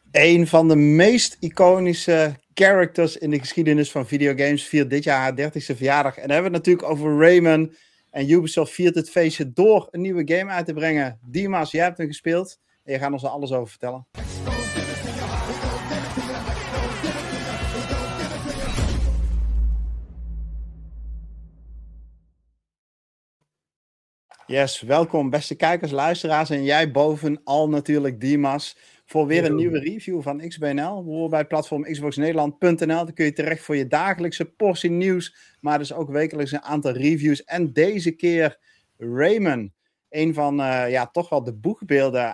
Een van de meest iconische characters in de geschiedenis van videogames viert dit jaar haar 30e verjaardag. En dan hebben we het natuurlijk over Rayman. En Ubisoft viert het feestje door een nieuwe game uit te brengen. Dimas, jij hebt hem gespeeld. En je gaat ons er alles over vertellen. Yes, welkom beste kijkers, luisteraars en jij bovenal natuurlijk Dimas voor weer een nieuwe review van XBNL. We horen bij het platform xboxnederland.nl. Dan kun je terecht voor je dagelijkse portie nieuws, maar dus ook wekelijks een aantal reviews. En deze keer Rayman, een van toch wel de boegbeelden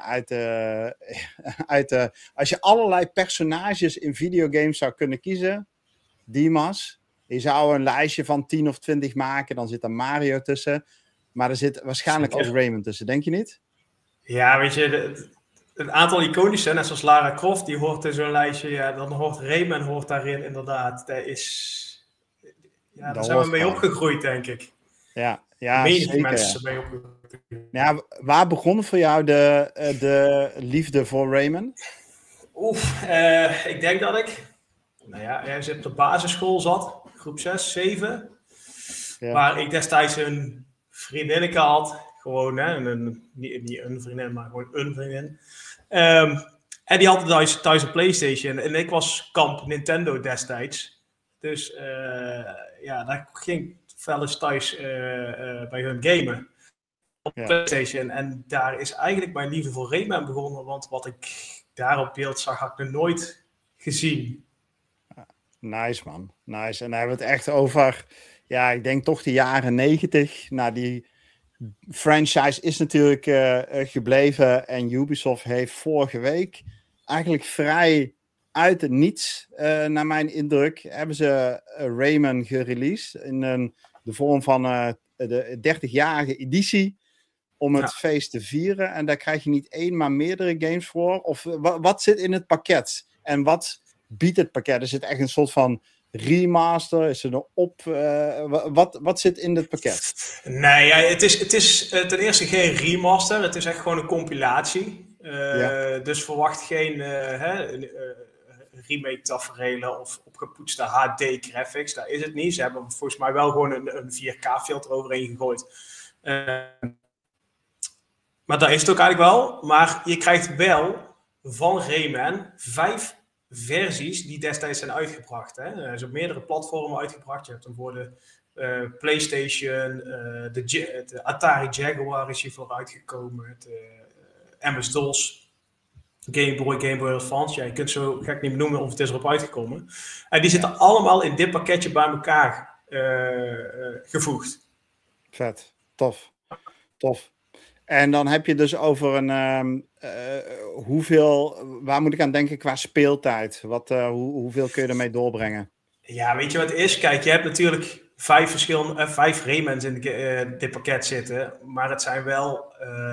uit als je allerlei personages in videogames zou kunnen kiezen, Dimas, je zou een lijstje van 10 of 20 maken, dan zit er Mario tussen. Maar er zit waarschijnlijk ook Rayman tussen, denk je niet? Ja, weet je, een aantal iconische, net zoals Lara Croft, die hoort in zo'n lijstje. Ja, dan hoort Rayman daarin inderdaad. Daar zijn we mee opgegroeid, denk ik. Ja, zeker. Mensen mee opgegroeid. Ja, waar begon voor jou de liefde voor Rayman? Ik denk dat ik op de basisschool zat, groep 6, 7. Ja. Waar ik destijds een vriendinnetje had, gewoon, niet een vriendin, maar gewoon een vriendin. En die had thuis een PlayStation en ik was kamp Nintendo destijds. Dus daar ging ik wel eens thuis bij hun gamen op PlayStation. En daar is eigenlijk mijn liefde voor Rayman begonnen, want wat ik daar op beeld zag, had ik nog nooit gezien. Nice man, nice. En dan hebben we het echt over... Ja, ik denk toch de jaren 90. Nou, die franchise is natuurlijk gebleven. En Ubisoft heeft vorige week eigenlijk vrij uit het niets, naar mijn indruk, hebben ze Rayman gereleased. In de vorm van de 30-jarige editie. Om het feest te vieren. En daar krijg je niet één, maar meerdere games voor. Of wat zit in het pakket? En wat biedt het pakket? Is het echt een soort van... remaster? Is er wat zit in dit pakket? Nee, het is ten eerste geen remaster. Het is echt gewoon een compilatie. Dus verwacht geen remake taferelen of opgepoetste HD graphics. Dat is het niet. Ze hebben volgens mij wel gewoon een 4K filter overheen gegooid. Maar dat is het ook eigenlijk wel. Maar je krijgt wel van Rayman 5 versies die destijds zijn uitgebracht. Hè. Er zijn meerdere platformen uitgebracht. Je hebt hem voor de PlayStation, de Atari Jaguar is hiervoor uitgekomen, de MS-DOS, Game Boy Advance. Ja, je kunt zo gek niet benoemen of het is erop uitgekomen. En die zitten allemaal in dit pakketje bij elkaar gevoegd. Vet, tof. En dan heb je dus over een waar moet ik aan denken qua speeltijd? Hoeveel kun je ermee doorbrengen? Ja, weet je wat het is? Kijk, je hebt natuurlijk 5 Raymans in dit pakket zitten, maar het zijn wel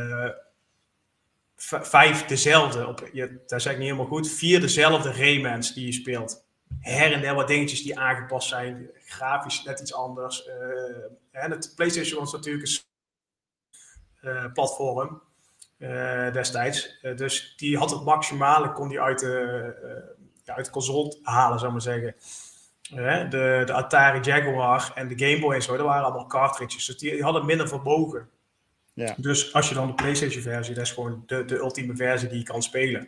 5 dezelfde. Dat zeg ik niet helemaal goed. 4 dezelfde Raymans die je speelt. Her en der wat dingetjes die aangepast zijn. Grafisch net iets anders. Het PlayStation was natuurlijk een platform destijds. Dus die had het maximale, kon die uit de console halen, zou ik maar zeggen. De Atari Jaguar en de Game Boy en zo, dat waren allemaal cartridges. Dus die hadden minder vermogen. Ja. Dus als je dan de PlayStation versie, dat is gewoon de ultieme versie die je kan spelen.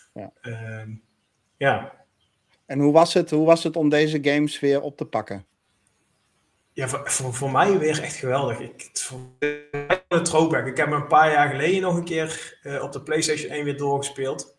Ja. En hoe was het om deze games weer op te pakken? Ja, voor mij weer echt geweldig. Een throwback. Ik heb me een paar jaar geleden nog een keer op de PlayStation 1 weer doorgespeeld.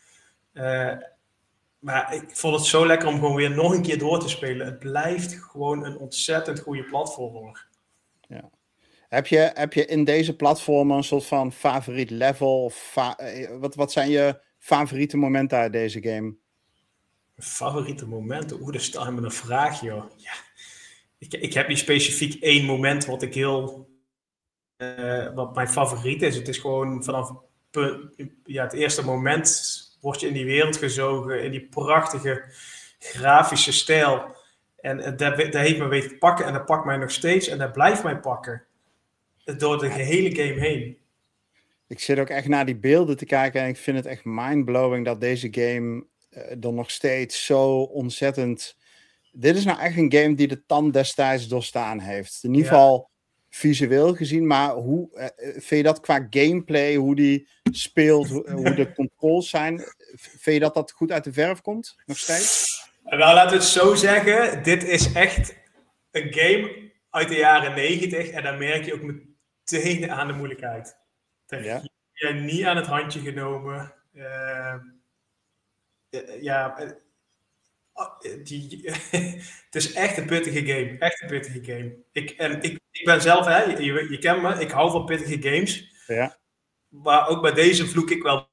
Maar ik vond het zo lekker om gewoon weer nog een keer door te spelen. Het blijft gewoon een ontzettend goede platformer. Ja. Heb je in deze platformen een soort van favoriet level? Of wat zijn je favoriete momenten uit deze game? Favoriete momenten? Dat stel je me een vraag, joh. Ja. Ik heb niet specifiek één moment wat ik wat mijn favoriet is. Het is gewoon vanaf het eerste moment word je in die wereld gezogen, in die prachtige grafische stijl. En dat heeft me weten pakken en dat pakt mij nog steeds en dat blijft mij pakken. Door de gehele game heen. Ik zit ook echt naar die beelden te kijken en ik vind het echt mindblowing dat deze game er nog steeds zo ontzettend... Dit is nou echt een game die de tand destijds doorstaan heeft. In ieder geval visueel gezien, maar hoe vind je dat qua gameplay, hoe die speelt, hoe de controls zijn, vind je dat goed uit de verf komt, nog steeds? Nou, laten we het zo zeggen, dit is echt een game uit de jaren 90 en dan merk je ook meteen aan de moeilijkheid. Je hebt niet aan het handje genomen. Het is echt een pittige game. Echt een pittige game. Ik ben zelf, je kent me, ik hou van pittige games. Ja. Maar ook bij deze vloek ik wel.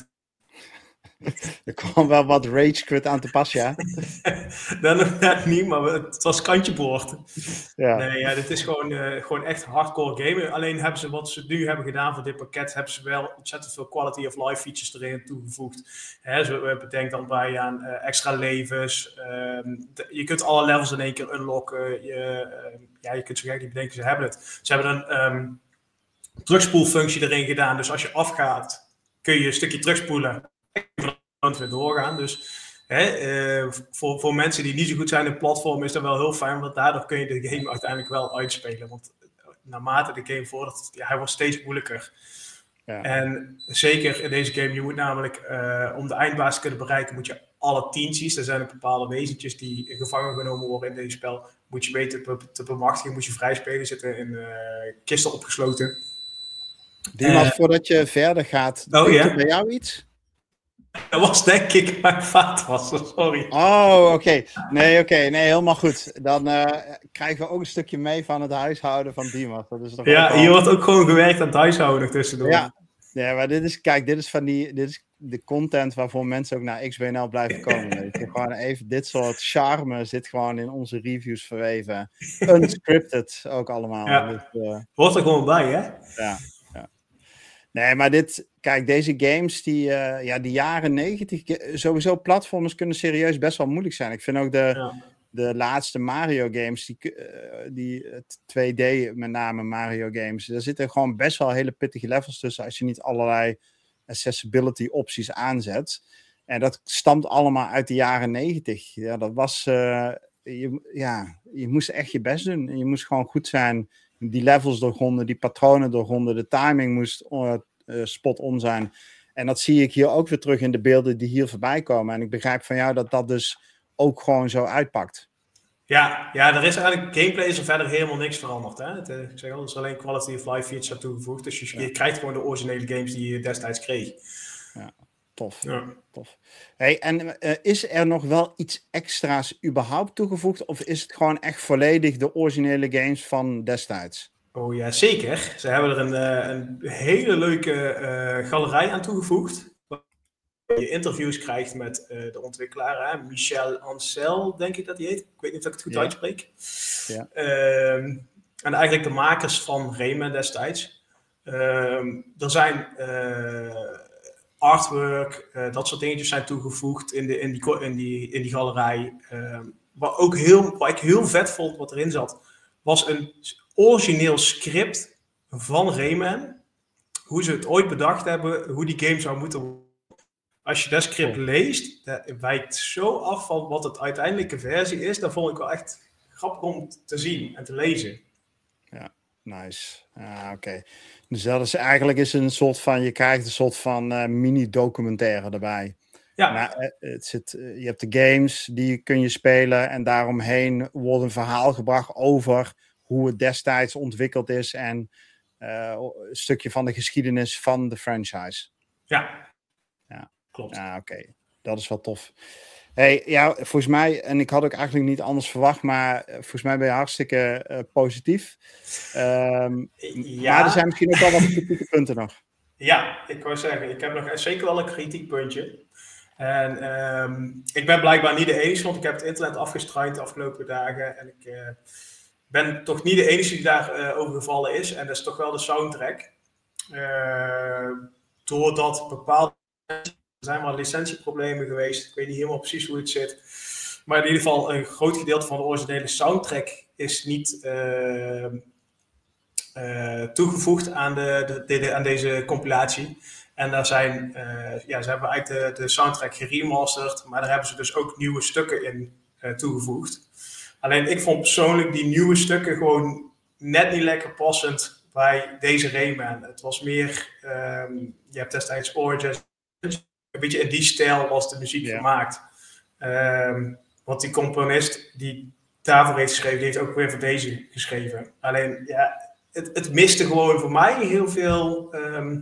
Er kwam wel wat rage quit aan te pas, ja. Dat nog net niet, maar het was kantje boord. Ja. Nee, dit is gewoon echt hardcore gamen. Alleen hebben ze wat ze nu hebben gedaan voor dit pakket, hebben ze wel ontzettend veel quality of life features erin toegevoegd. Bedenk dan bij aan extra levens. Je kunt alle levels in één keer unlocken. Je kunt zo gek niet bedenken, ze hebben het. Ze hebben een terugspoelfunctie erin gedaan. Dus als je afgaat, kun je een stukje terugspoelen en weer doorgaan. Dus voor mensen die niet zo goed zijn in platform is dat wel heel fijn, want daardoor kun je de game uiteindelijk wel uitspelen. Want naarmate de game vordert, hij wordt steeds moeilijker. Ja. En zeker in deze game, je moet namelijk, om de eindbaas te kunnen bereiken, moet je alle tientjes, er zijn bepaalde wezentjes die gevangen genomen worden in deze spel, moet je weten te bemachtigen, moet je vrij spelen, zitten in kisten opgesloten. Dimas, voordat je verder gaat, er bij jou iets? Dat was denk ik mijn vader, sorry. Oh, oké. Nee, helemaal goed. Dan krijgen we ook een stukje mee van het huishouden van Dimas. Dat is toch hier wordt ook gewoon gewerkt aan het huishouden tussendoor. Ja, maar dit is de content waarvoor mensen ook naar XBNL blijven komen. Weet je. Gewoon even dit soort charme zit gewoon in onze reviews verweven. Unscripted ook allemaal. Ja. Hoort er gewoon bij, hè? Ja. Nee, maar deze games, die jaren 90, sowieso platformers kunnen serieus best wel moeilijk zijn. Ik vind ook de laatste Mario games, die 2D met name Mario games, daar zitten gewoon best wel hele pittige levels tussen als je niet allerlei accessibility opties aanzet. En dat stamt allemaal uit de jaren 90. Ja, dat was, je moest echt je best doen. En je moest gewoon goed zijn. Die levels doorgronden, die patronen doorgronden, de timing moest spot on zijn. En dat zie ik hier ook weer terug in de beelden die hier voorbij komen. En ik begrijp van jou dat dus ook gewoon zo uitpakt. Ja, er is eigenlijk, gameplay is er verder helemaal niks veranderd. Hè? Ik zeg al, er is alleen quality of life features aan toegevoegd. Dus je krijgt gewoon de originele games die je destijds kreeg. Ja, tof. Hey, en is er nog wel iets extra's überhaupt toegevoegd? Of is het gewoon echt volledig de originele games van destijds? Oh ja, zeker. Ze hebben er een hele leuke galerij aan toegevoegd. Waar je interviews krijgt met de ontwikkelaar. Hè? Michel Ancel, denk ik dat hij heet. Ik weet niet of ik het goed uitspreek. Ja. En eigenlijk de makers van Rayman destijds. Er zijn artwork, dat soort dingetjes zijn toegevoegd in die galerij. Wat ik heel vet vond wat erin zat, was een origineel script van Rayman. Hoe ze het ooit bedacht hebben, hoe die game zou moeten worden. Als je dat script leest, dat wijkt zo af van wat het uiteindelijke versie is. Dat vond ik wel echt grappig om te zien en te lezen. Ja, nice. Oké. Dus dat is eigenlijk je krijgt een soort van mini-documentaire erbij. Ja. Maar, je hebt de games, die kun je spelen en daaromheen wordt een verhaal gebracht over hoe het destijds ontwikkeld is en een stukje van de geschiedenis van de franchise. Ja. Klopt. Oké. Dat is wel tof. Hey, ja, volgens mij, en ik had ook eigenlijk niet anders verwacht, maar volgens mij ben je hartstikke positief. Maar er zijn misschien ook wel wat kritieke punten nog. Ja, ik wou zeggen, ik heb nog zeker wel een kritiekpuntje. En ik ben blijkbaar niet de enige, want ik heb het internet afgestruind de afgelopen dagen. En ik ben toch niet de enige die daar overgevallen is. En dat is toch wel de soundtrack. Doordat bepaalde... Er zijn wel licentieproblemen geweest. Ik weet niet helemaal precies hoe het zit. Maar in ieder geval, een groot gedeelte van de originele soundtrack is niet toegevoegd aan, aan deze compilatie. En daar zijn, ze hebben eigenlijk de soundtrack geremasterd, maar daar hebben ze dus ook nieuwe stukken in toegevoegd. Alleen ik vond persoonlijk die nieuwe stukken gewoon net niet lekker passend bij deze Rayman. Het was meer, je hebt destijds Origins, een beetje in die stijl was de muziek gemaakt. Want die componist die daarvoor heeft geschreven, die heeft ook weer voor deze geschreven. Alleen, ja, het miste gewoon voor mij heel veel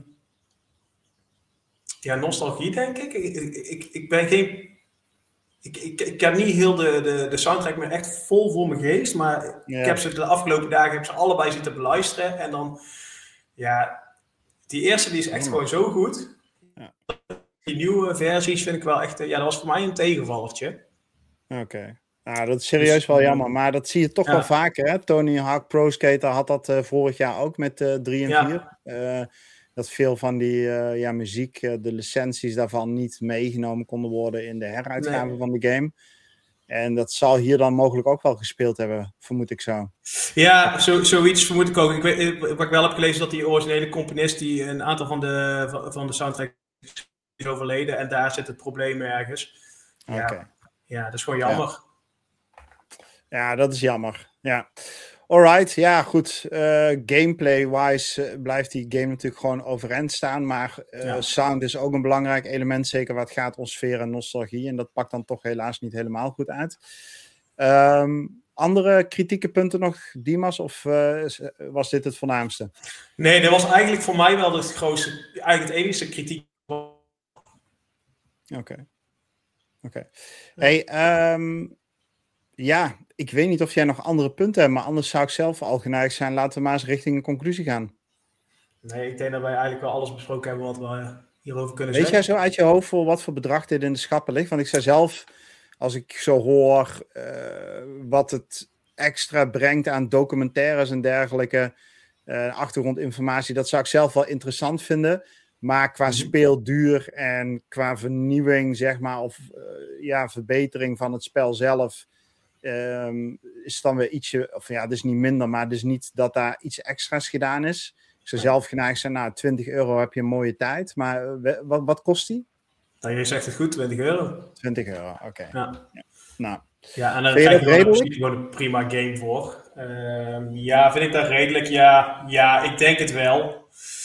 nostalgie, denk ik. Ik ben geen... Ik heb niet heel de soundtrack meer echt vol voor mijn geest, maar ik heb ze de afgelopen dagen allebei zitten beluisteren. En dan, ja, die eerste die is echt gewoon zo goed. Ja. Die nieuwe versies vind ik wel echt, dat was voor mij een tegenvallertje. Oké. Nou, dat is serieus wel jammer, maar dat zie je toch wel vaker. Hè? Tony Hawk Pro Skater had dat vorig jaar ook met 3 en 4. Dat veel van die muziek, de licenties daarvan niet meegenomen konden worden in de heruitgave van de game. En dat zal hier dan mogelijk ook wel gespeeld hebben, vermoed ik zo. Ja, zoiets vermoed ik ook. Wat ik wel heb gelezen, dat die originele componist die een aantal van de soundtrack is overleden. En daar zit het probleem ergens. Ja, dat is gewoon jammer. Ja, dat is jammer. Ja. Alright, ja goed. Gameplay-wise blijft die game natuurlijk gewoon overeind staan. Maar sound is ook een belangrijk element. Zeker wat gaat om sfeer en nostalgie. En dat pakt dan toch helaas niet helemaal goed uit. Andere kritieke punten nog, Dimas? Of was dit het voornaamste? Nee, dat was eigenlijk voor mij wel het grootste. Eigenlijk het enige kritiek. Oké. Hey, ja, ik weet niet of jij nog andere punten hebt, maar anders zou ik zelf al geneigd zijn. Laten we maar eens richting een conclusie gaan. Nee, ik denk dat wij eigenlijk wel alles besproken hebben wat we hierover kunnen zeggen. Weet jij zo uit je hoofd voor wat voor bedrag dit in de schappen ligt? Want ik zou zelf, als ik zo hoor wat het extra brengt aan documentaires en dergelijke, achtergrondinformatie, dat zou ik zelf wel interessant vinden. Maar qua speelduur en qua vernieuwing, zeg maar, of verbetering van het spel zelf, is het dan weer ietsje, of ja, het is niet minder, maar het is niet dat daar iets extra's gedaan is. Ik zou zelf geneigd zijn, nou, €20 heb je een mooie tijd, maar wat kost die? Nou, je zegt het goed, €20. €20, oké. Ja. Nou, ja, en dan krijg je gewoon een prima game voor. Ja, vind ik dat redelijk? Ja, ik denk het wel.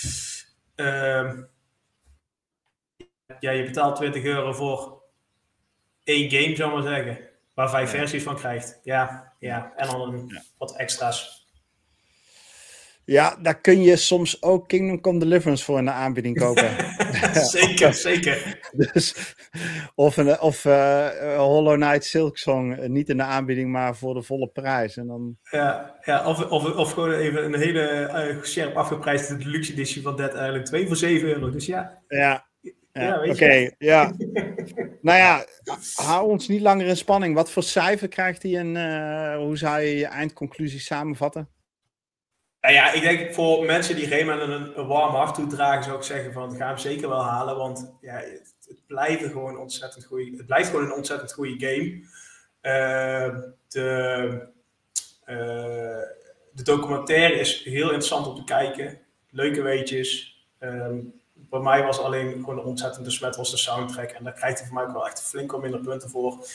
Je betaalt €20 voor 1 game, zou ik maar zeggen. Waar 5 versies van krijgt. Ja. En dan wat extra's. Ja, daar kun je soms ook Kingdom Come Deliverance voor in de aanbieding kopen. zeker. Dus, of Hollow Knight Silksong niet in de aanbieding, maar voor de volle prijs. En dan... Of gewoon even een hele scherp afgeprijsde deluxe editie van Dead Island 2 voor €7. Dus oké. Nou ja, hou ons niet langer in spanning. Wat voor cijfer krijgt hij en hoe zou je je eindconclusie samenvatten? Nou ja, ik denk voor mensen die Rayman een warm hart toedragen, zou ik zeggen van ga hem zeker wel halen. Want ja, het blijft gewoon ontzettend goed. Het blijft gewoon een ontzettend goede game. De documentaire is heel interessant om te kijken. Leuke weetjes. Bij mij was alleen gewoon een ontzettende smet was de soundtrack. En daar krijgt hij voor mij ook wel echt flink wat minder punten voor.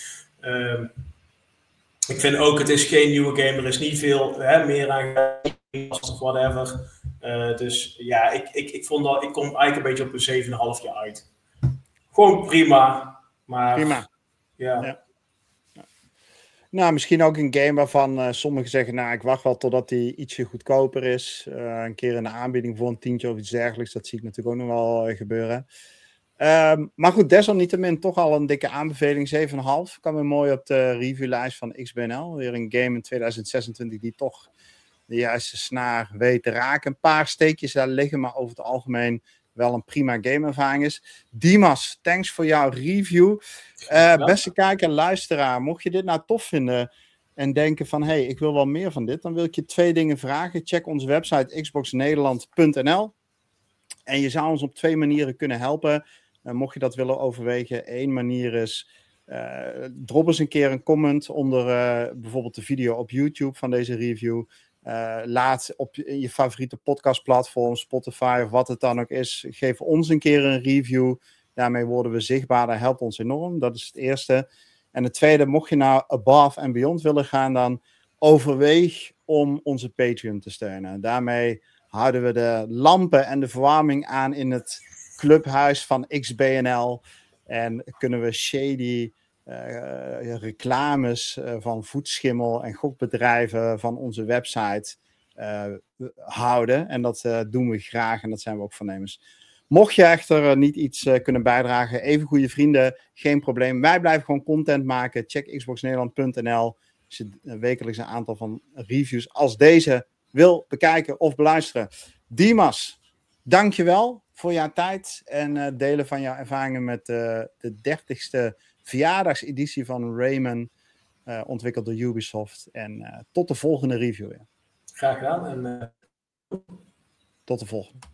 Ik vind ook, het is geen nieuwe game. Er is niet veel meer aan of whatever. Dus ja, ik vond dat ik kom eigenlijk een beetje op een 7,5 uit. Gewoon prima. Maar prima. Ja. Nou, misschien ook een game waarvan sommigen zeggen, nou, ik wacht wel totdat die ietsje goedkoper is. Een keer in de aanbieding voor een tientje of iets dergelijks. Dat zie ik natuurlijk ook nog wel gebeuren. Maar goed, desalniettemin toch al een dikke aanbeveling, 7,5. Kan weer mooi op de reviewlijst van XBNL. Weer een game in 2026 die toch de juiste snaar weet te raken. Een paar steekjes daar liggen, maar over het algemeen wel een prima gameervaring is. Dimas, thanks voor jouw review. Beste kijker en luisteraar, mocht je dit nou tof vinden en denken van, hey, ik wil wel meer van dit, dan wil ik je 2 dingen vragen. Check onze website xboxnederland.nl en je zou ons op 2 manieren kunnen helpen. Mocht je dat willen overwegen, 1 manier is, drop eens een keer een comment onder bijvoorbeeld de video op YouTube van deze review. Laat op je favoriete podcastplatform, Spotify of wat het dan ook is, geef ons een keer een review. Daarmee worden we zichtbaar, dat helpt ons enorm. Dat is het eerste. En het tweede, mocht je nou above and beyond willen gaan, dan overweeg om onze Patreon te steunen. Daarmee houden we de lampen en de verwarming aan in het clubhuis van XBNL. En kunnen we shady reclames van voetschimmel en gokbedrijven van onze website houden. En dat doen we graag en dat zijn we ook voornemens. Mocht je echter niet iets kunnen bijdragen, even goede vrienden, geen probleem. Wij blijven gewoon content maken. Check xboxnederland.nl als je wekelijks een aantal van reviews als deze wil bekijken of beluisteren. Dimas, dankjewel voor jouw tijd en delen van jouw ervaringen met de 30ste verjaardagseditie van Rayman, ontwikkeld door Ubisoft. En tot de volgende review. Ja. Graag gedaan. En tot de volgende.